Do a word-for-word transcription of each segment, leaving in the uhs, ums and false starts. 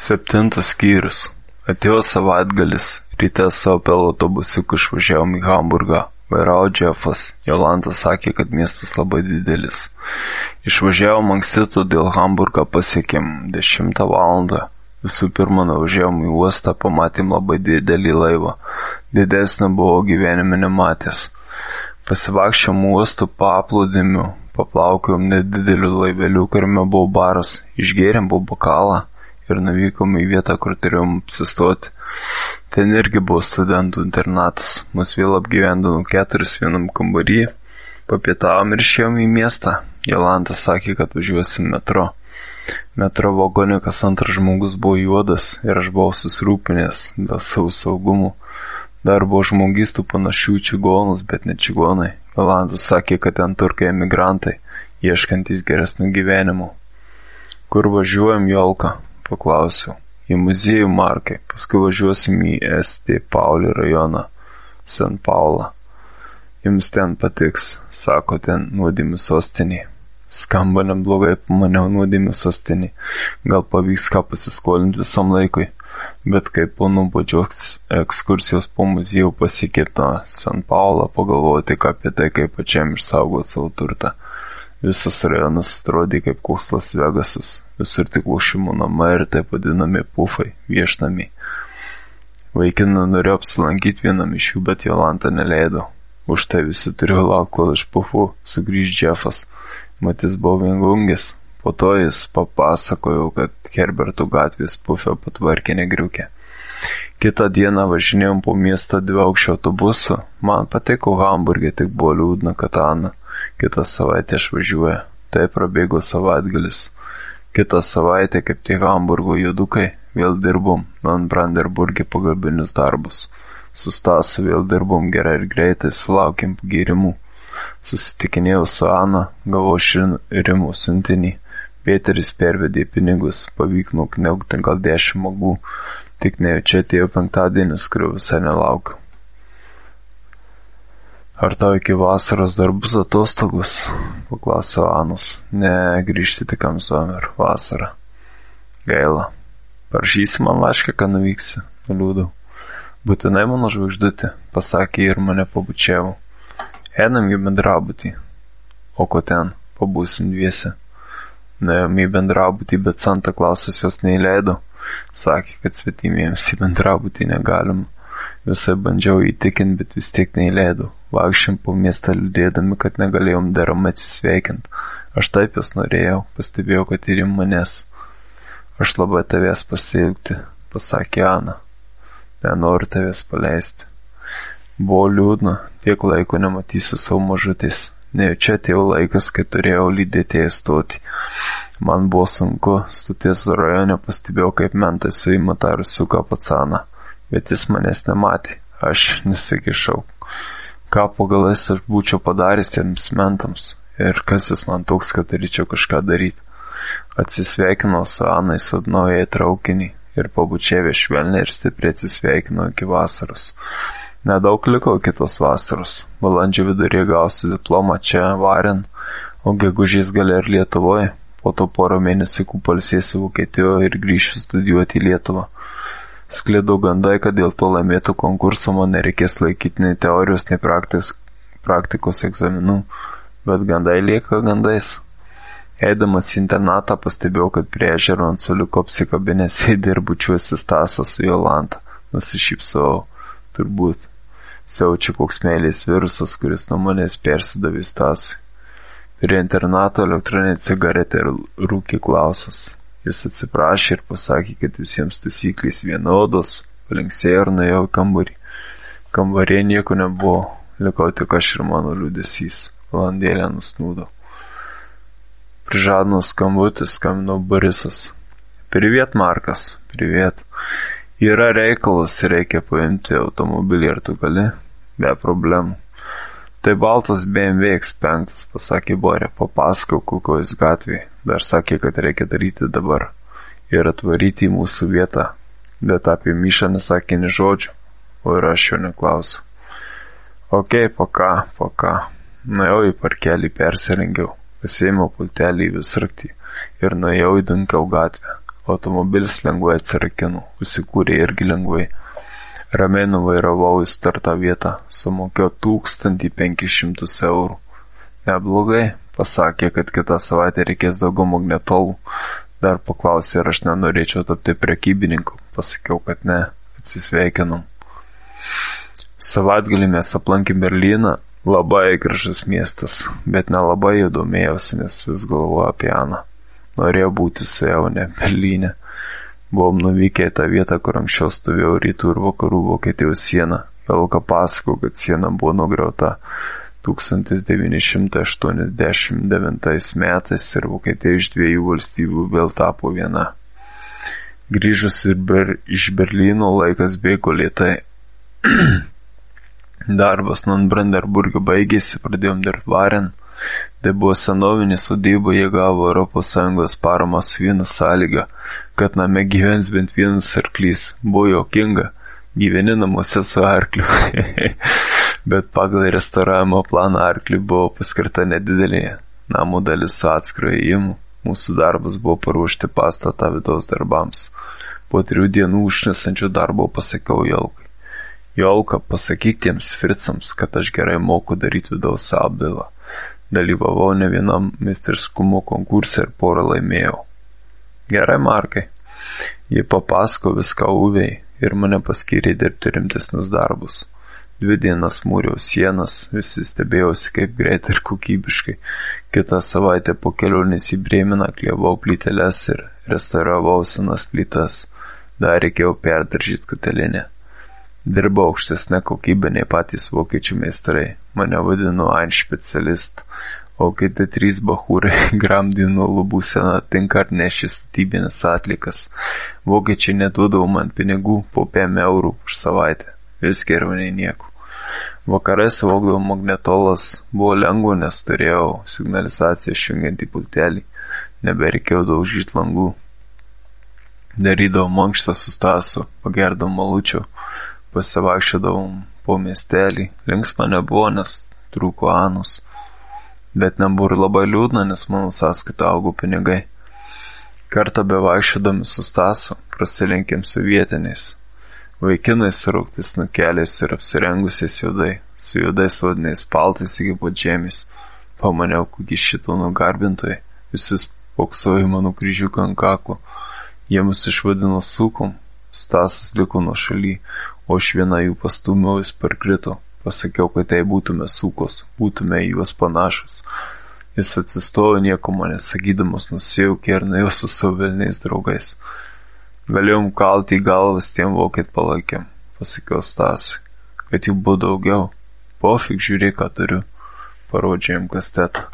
Septintas skyrius. Atėjo savaitgalis. Ryte savo pel autobusiuku išvažiavom į Hamburgą. Vairavo Džefas. Jolanta sakė, kad miestas labai didelis. Išvažiavom anksti, todėl Hamburgą pasiekėm dešimtą valandą. Visų pirma, nuvažiavom į uostą, pamatėm labai didelį laivą. Didesnį buvo gyvenime nematęs. Pasivakščiom uostų paplūdimiu, paplaukiom nedideliu laiveliu, kuriame buvo baras. Išgėrėm po bokalą ir nuvykom į vietą, kur turėjom apsistoti. Ten irgi buvo studentų internatas. Mus vėl apgyvendino keturis vienam kambarį. Papietavom ir išėjom į miestą. Jolanta sakė, kad važiuosim metro. Metro vagone kas antras žmogus buvo juodas ir aš buvau susirūpinęs dėl savo saugumų. Dar buvo žmogistų panašių į čigonus, bet ne čigonai. Jolanta sakė, kad ten turkai emigrantai, ieškantys geresnių gyvenimų. Kur važiuojam, Jolka? Paklausiau. Į muziejų Markai, paskui važiuosim į St. Pauli rajoną, San Paulą. Jums ten patiks, sako, ten nuodėmių sostinė. Skamba neblogai, pamaniau, nuodėmių sostinė. Gal pavyks ką pasiskolinti visam laikui, bet kai po nuobodžios ekskursijos po muziejų pasikirto San Paulą, pagalvojau tik apie tai, kaip pačiam išsaugoti savo turtą. Visas rajonas atrodė kaip koks Las Vegasas. Visur tik lošimų namai ir taip vadinami pufai, viešnamiai. Vaikina norėjo apsilankyti vienam iš jų, bet Jolanta neleido. Už tai visi turėjo laukti, kol iš pufų sugrįž Džefas. Matys buvo viengungis. Po to jis papasakojo, kad Herberto gatvės pufio patvarkė negriukė. Kitą dieną važinėjom po miestą dviaukščio autobusu. Man patiko Hamburge, tik buvo liūdna, kad Ana kitą savaitę išvažiuoja. Tai prabėgo savaitgalis. Kitą savaitę, kaip tai Hamburgo juodukai, vėl dirbom man Brandenburge pagalbinius darbus. Su Stasu vėl dirbom gerai ir greitai, sulaukėm pagyrimų. Susitikinėjau su Ana, gavau širimų siuntinį. Peteris pervedė pinigus, pavyk nukniaukti gal dešimt magų. Tik nejučia atėjo penktadienis, kurio visai nelaukiu. Ar tau iki vasaros dar bus atostogos? Paklausė Anos. Ne, grįžti tik amsomer, vasarą. Gaila. Parašysi man laišką, kad nuvyksi? Nuliūdau. Būtinai mano žvaigždutė, pasakė ir mane pabučiavo. Einam į bendrabutį. O ko ten? Pabūsim dviese. Nuėjom į bendrabutį, bet Santa Klausas jos neįleido. Sakė, kad svetimiems į bendrabutį negalima. Visai bandžiau įtikinti, bet vis tiek neįleidau. Vaikščiam po miestą liūdėdami, kad negalėjom deramai atsisveikinti. Aš taip jos norėjau, pastebėjau, kad ir manęs. Aš labai tavęs pasiilgti, pasakė Ana. Nenoriu tavęs paleisti. Buvo liūdna, tiek laiko nematysiu savo mažutės. Nejučia atėjo laikas, kai turėjau lydėtėje stoti. Man buvo sunku, stoties rajone pastebėjau, kaip mentai suima tą rusiuką pacaną. Bet jis manęs nematė, aš nesikišau. Ką po galais aš būčiau padaręs tiems mentams ir kas jis man toks, kad turėčiau kažką daryti. Atsisveikinau su Anai, sodinau ją į traukinį ir pabučiavę švelniai ir stipriai atsisveikinau iki vasaros. Nedaug liko kitos vasaros. Balandžio viduryje gausiu diplomą čia Varen, o gegužės gale ir Lietuvoje. Po to porą mėnesių pailsėsiu Vokietijoje ir grįšiu studijuoti į Lietuvą. Sklido gandai, kad dėl to laimėtų konkurso man nereikės laikyti nei teorijos, nei praktikos, praktikos egzaminų, bet gandai lieka gandais. Eidamas į internatą pastebėjau, kad prie ežero ant suoliuko apsikabinęs sėdi ir bučiuosi Stasą su Jolanta. Nusišypsojau, turbūt. Siaučia koks meilės virusas, kuris nuo manęs persidavė Stasui. Prie internato elektroninė cigaretė ir rūkė Klausas. Jis atsiprašė ir pasakė, kad visiems taisyklės vienodos, palinksėjo ir nuėjau į kambarį. Kambarėje nieko nebuvo, likau tik aš ir mano liūdesys. Valandėlę nusnūdau. Prižadino skambutis, skambino Borisas. Priviet, Markas, priviet. Yra reikalas, reikia paimti automobilį, ar tu gali? Be problemų. Tai baltas B M W X penki, pasakė Borė, papasakau, kokojus gatvėje. Dar sakė, kad reikia daryti dabar ir atvaryti į mūsų vietą, bet apie Myšą nesakė nė žodžių, o ir aš jo neklausiu. Ok, paka, paka. Nuėjau į parkelį, persirengiau, pasiėmiau pultelį į visraktį ir nuėjau į Dunkau gatvę. Automobilis lengvai atsirakino, užsikūrė irgi lengvai. Ramiai nuvairavau į starto vietą, sumokėjau tūkstantį penkis šimtus eurų. Neblogai, pasakė, kad kitą savaitę reikės daugiau magnetolų. Dar paklausė, ar aš nenorėčiau tapti prekybininku. Pasakiau, kad ne, atsisveikinom. Savaitgalį mes aplankėm Berlyną, labai gražus miestas, bet nelabai jau domėjausi, nes vis galvoju apie Aną. Norėjau būti su ja, o ne Berlyne. Buvom nuvykę į tą vietą, kur anksčiau stovėjo rytų ir vakarų Vokietijos siena. Jolka pasako, kad siena buvo nugriauta tūkstantis devyni šimtai aštuoniasdešimt devintais metais ir Vokietija iš dviejų valstybių vėl tapo viena. Grįžus ber, iš Berlyno laikas bėgo lėtai. Darbas Nonbrandenburge baigėsi, pradėjom dirbti Varen. Tai buvo senovinė sodyba, jie gavo Europos Sąjungos paramą su viena sąlyga, kad name gyvens bent vienas arklys. Buvo jokinga, gyveni namuose su arkliu. Bet pagal restauravimo planą arklį buvo paskirta nedidelė namų dalis su atskiru įėjimu. Mūsų darbas buvo paruošti pastatą vidaus darbams. Po trijų dienų užnesančių darbo pasakiau Jolkai. Jolka, pasakyk tiems fricams, kad aš gerai moku daryti vidaus apdailą. Dalyvavau ne vienam meistriškumo konkurse ir porą laimėjau. Gerai, Markai. Jie papasako viską Uvei ir mane paskyrė dirbti rimtesnius darbus. Dvi dienas mūriau sienas, visi stebėjausi kaip greitai ir kokybiškai. Kitą savaitę po kelionės į Brėmeną klievau plyteles ir restauravau senas plytas. Dar reikėjo perdaržyti katilinę. Dirbau aukštesnę kokybę nei patys vokiečių meistrai. Mane vadino Ein specialist, o kiti trys bachūrai gramdino lubų seną tinką ar nešė statybinės atlikas. Vokiečiai neduodavo man pinigų po pem eurų už savaitę. Vis geriau nei nieko. Vakarais vogdavau magnetolas. Buvo lengva, nes turėjau signalizaciją išjungiant į pultelį. Nebereikėjo daužyti langų. Darydavau mankštą su Stasu, pagerdavau malučių. Pasivaikščiodavom po miestelį. Linksma nebuvo, nes trūko Anos. Bet nebuvo ir labai liūdna, nes mano sąskaita augo pinigai. Kartą bevaikščiodami su Stasu prasilenkėm su vietiniais. Vaikinais su rauktais nukeliais ir apsirengusiais juodai, su juodais odiniais paltais iki pat žemės. Pamaniau, kokie šito nugarbintojai. Visi spoksojo mano kryžiuką ant kaklo. Jie mus išvadino sukom. Stasas liko nuo šaly, o aš vieną jų pastūmiau, jis parkrito. Pasakiau, kad jei būtume sukos, būtume į juos panašus. Jis atsistojo nieko man nesakydamas, nusijaukė ir nuėjo su savo velniais draugais. Galėjom kalti į galvas tiem vokiet palaikėm, pasakiau Stasui, kad jų buvo daugiau. Pofik, žiūrėk, ką turiu. Parodžiau jam kastetą.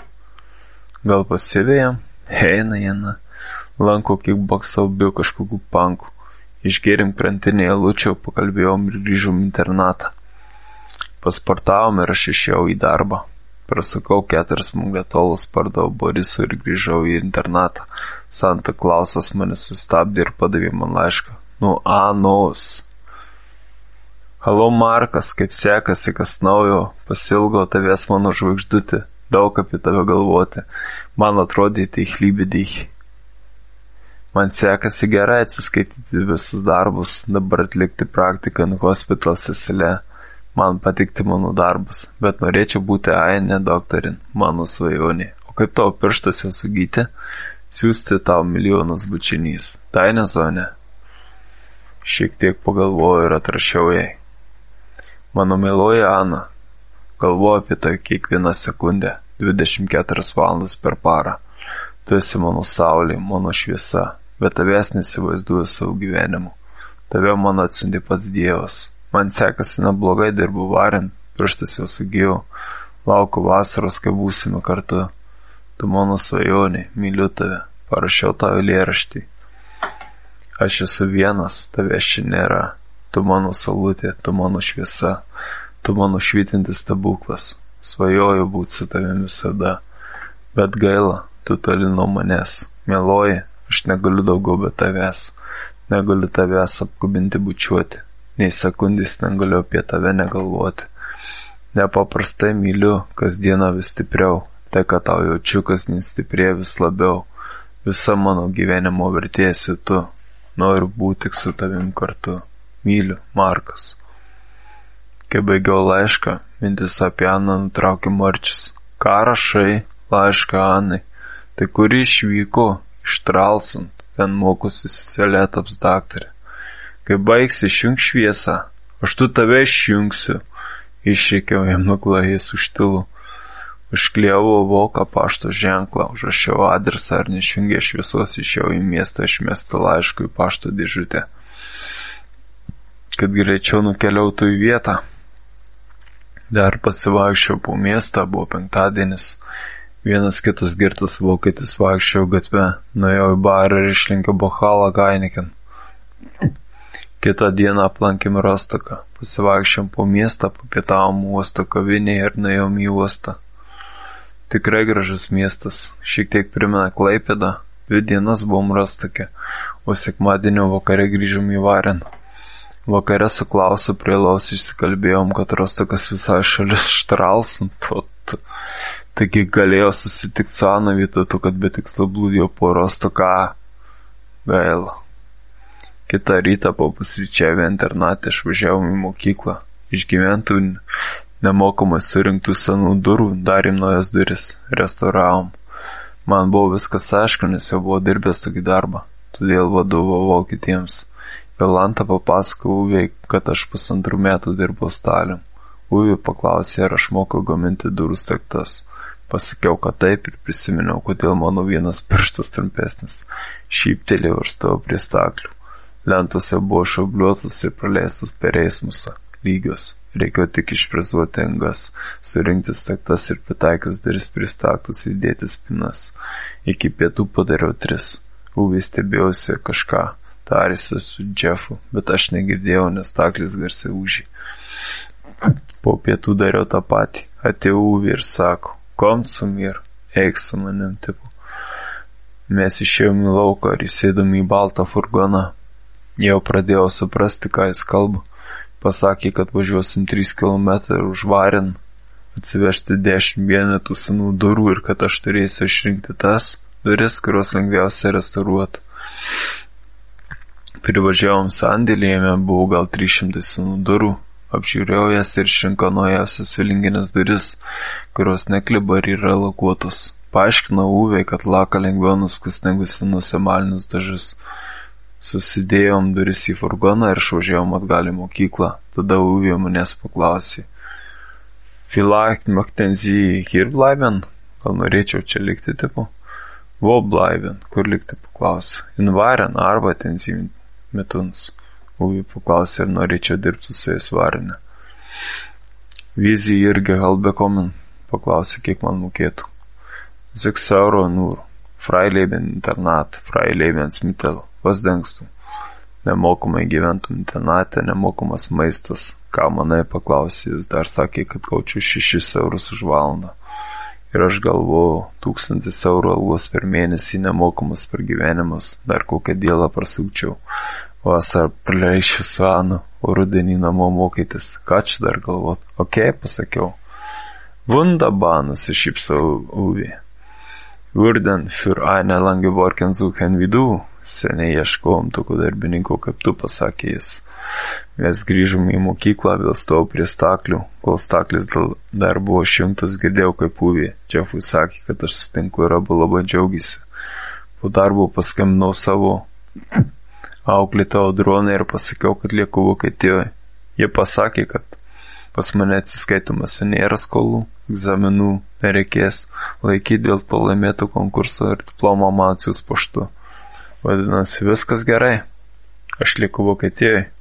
Gal pasivėjam? Eina, eina. Lanko kiek baksau bio kažkokių pankų. Išgėrim krantinėje lučio, pakalbėjom ir grįžom internatą. Pasportavom ir aš išėjau į darbą. Prasukau keturis magnetolus, pardavau Borisui ir grįžau į internatą. Santa Klausas mane sustabdė ir padavė man laišką. Nu, Anos. Halo, Markas, kaip sekasi, kas naujo? Pasilgau tavęs mano žvaigždutė. Daug apie tave galvoti. Man atrodė, tai chlybėdėj. Man sekasi gerai atsiskaityti visus darbus, dabar atlikti praktiką ant hospital Sesile. Man patikti mano darbas, bet norėčiau būti Ainė doktorin, mano svajonė. O kaip tavo pirštas jau sugyti? Siūsti tau milijonas bučinys. Tai nezonė. Šiek tiek pagalvoju ir atrašiau jai. Mano myloji Ana, galvoju apie tai kiekvieną sekundę, dvidešimt keturias valandas per parą. Tu esi mano saulė, mano šviesa, bet tavęs nesivaizduoju savo gyvenimu. Tave man atsiuntė pats Dievas. Man sekasi neblogai, dirbu Varen, pirštas jau sugijo, laukiu vasaros, kai būsime kartu. Tu mano svajonė, myliu tave, parašiau tavo eilėraštį. Aš esu vienas, tavęs čia nėra. Tu mano saulutė, tu mano šviesa, tu mano švytintis stebuklas. Svajoju būti su tavimi visada, bet gaila, tu toli nuo manęs. Mieloji, aš negaliu daugiau be tavęs. Negaliu tavęs apkabinti bučiuoti. Nei sekundės negaliu apie tave negalvoti. Nepaprastai myliu, kasdieną vis stipriau. Tai, kad tau jaučiu, kasdien stiprėja vis labiau. Visa mano gyvenimo vertėsi tu. Noriu būti tik su tavim kartu. Myliu, Markas. Kai baigiau laišką, mintis apie Aną nutraukė Marčius. Ką rašai? Laišką Anai. Tai kuri išvyko? Iš Tralsund. Ten mokosi seselė taps daktarė. Kai baigsi, išjunk šviesą. Aš tu tave išjungsiu. Išreikiau jam nuklajęs užtilų. Užklijavau voką pašto ženklą, užrašiau adresą ir neišjungė šviesos, išėjau į miestą išmesti laiškų į pašto dėžutę. Kad greičiau nukeliautų į vietą. Dar pasivaikščiau po miestą, buvo penktadienis. Vienas kitas girtas vokietis vaikščiau gatve, nuėjau į barą ir išlinkiau bokalą Gainiken. Kitą dieną aplankėm Rostoką, pasivaikščiom po miestą, papietavom uosto kavinėje ir nuėjom į uostą. Tikrai gražus miestas, šiek tiek primena Klaipėdą, dvi dienas buvom Rostoke, o sekmadienio vakare grįžom į Vareną. Vakare su Klausu prie laus išsikalbėjom, kad Rostokas visai šalis Štralsund, taigi galėjo susitikti su Ana vietoj to, kad be tikslo blūdėjo po Rostoką. Gaila. Kitą rytą po pusryčiavę internatę išvažiavom į mokyklą. Išgyventų nemokamai surinktų senų durų, darėm naujas duris, restauravom. Man buvo viskas aišku, nes jau buvo dirbęs tokį darbą, todėl vadovavau kitiems. Jolanta papasakau Uvei, kad aš pusantrų metų dirbau stalium. Uvė paklausė, ar aš moku gaminti durų staktas. Pasakiau, kad taip ir prisiminiau, kodėl mano vienas pirštas trumpesnis. Šyptelėjau ir stovau prie staklių. Lentose buvo šaubliuotos ir praleistos per eismusą, lygios. Reikėjo tik išprezuoti angas, surinkti staktas ir pritaikius duris prie staktus įdėti spinas. Iki pietų padariau tris. Uvė stebėjausi kažką, tarėsi su Jeffu, bet aš negirdėjau, nes staklis garsiai ūžė. Po pietų dariau tą patį. Atėjo Uvė ir sako, kom su mir, eik su manim tipo. Mes išėjom į lauką ir įsėdom į baltą furgoną. Jau pradėjau suprasti, ką jis kalba. Pasakė, kad važiuosim trys kilometrai už Vareną, atsivežti dešimt vienetų senų durų ir kad aš turėsiu išrinkti tas duris, kurios lengviausia restauruoti. Privažiavom sandėlį, jame buvo gal trys šimtai senų durų. Apžiūrėjau jas ir išrinko naujausias filinginės duris, kurios nekliba ir yra lakuotos. Paaiškinau Uvei, kad laka lengviau nuskus negu senus emalinius dažus. Susidėjom duris į furgoną ir išvažiavom atgal į mokyklą. Tada Uvė manęs paklausė. Vielleicht möchten Sie hier bleiben? Gal norėčiau čia likti, tipo? Wo bleiben? Kur likti, paklausė. In Varen arbeiten Sie mit uns? Uvė paklausė, ar norėčiau dirbti su jais Varene. Wie Sie Ihr Gehalt bekommen? Paklausė, kiek man mokėtų. sechs euro nur. Freileben Internat, Freilebensmittel. Vas dengstų. Nemokamai gyventum internate, nemokamas maistas. Ką manai, paklausė, jis dar sakė, kad gaučiau šešis eurus už valandą. Ir aš galvojau, tūkstantis eurų algos per mėnesį, nemokamas per gyvenimas, dar kokią dieną prasukčiau. Vasarą praleišiu su Anu, o rudenį namo mokytis. Ką čia dar galvot? Ok, pasakiau. Wunderbar, nusišypsau Uvė. Würden für eine lange Wochen suchen wie du. Seniai ieškojom tokio darbininko, kaip tu, pasakė jis. Mes grįžom į mokyklą, vėl stovau prie staklių. Kol staklis dar buvo išjungtas, girdėjau, kaip Uvė. Jeffui sakė, kad aš sutinku ir abu labai džiaugiasi. Po darbo paskambinau savo auklėtojo Audronai ir pasakiau, kad lieku Vokietijoje. Jie pasakė, kad pas mane atsiskaitomuose nėra skolų, egzaminų nereikės, laikyti dėl to laimėtų konkurso ir diplomą man atsiųs paštu. Vadinasi, viskas gerai. Aš lieku Vokietijoje.